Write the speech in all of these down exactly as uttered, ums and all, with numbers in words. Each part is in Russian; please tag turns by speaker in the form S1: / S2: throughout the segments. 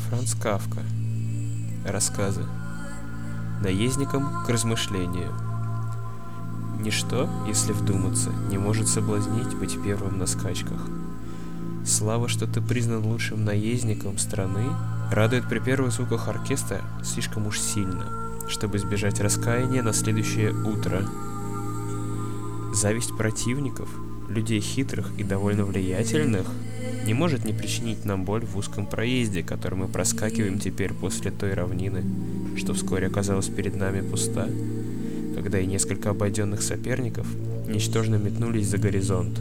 S1: Франц Кафка. Рассказы. Наездникам к размышлению. Ничто, если вдуматься, не может соблазнить быть первым на скачках. Слава, что ты признан лучшим наездником страны, радует при первых звуках оркестра слишком уж сильно, чтобы избежать раскаяния на следующее утро. Зависть противников, людей хитрых и довольно влиятельных, не может не причинить нам боль в узком проезде, который мы проскакиваем теперь после той равнины, что вскоре оказалась перед нами пуста, когда и несколько обойденных соперников ничтожно метнулись за горизонт.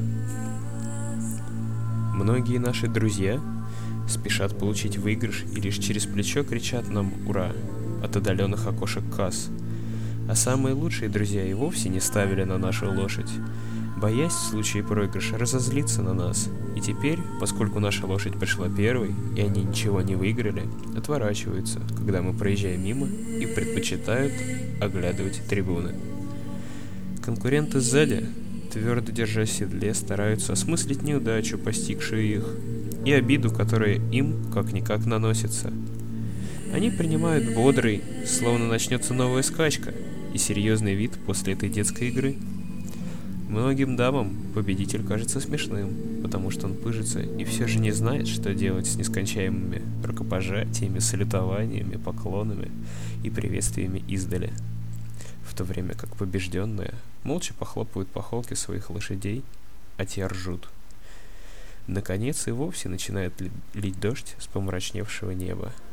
S1: Многие наши друзья спешат получить выигрыш и лишь через плечо кричат нам «Ура!» от отдаленных окошек касс, а самые лучшие друзья и вовсе не ставили на нашу лошадь, боясь в случае проигрыша разозлиться на нас, и теперь, поскольку наша лошадь пришла первой, и они ничего не выиграли, отворачиваются, когда мы проезжаем мимо, и предпочитают оглядывать трибуны. Конкуренты сзади, твердо держа в седле, стараются осмыслить неудачу, постигшую их, и обиду, которая им как-никак наносится. Они принимают бодрый, словно начнется новая скачка, и серьезный вид после этой детской игры. Многим дамам победитель кажется смешным, потому что он пыжится и все же не знает, что делать с нескончаемыми рукопожатиями, салютованиями, поклонами и приветствиями издали, в то время как побежденные молча похлопывают по холке своих лошадей, а те ржут. Наконец и вовсе начинает лить дождь с помрачневшего неба.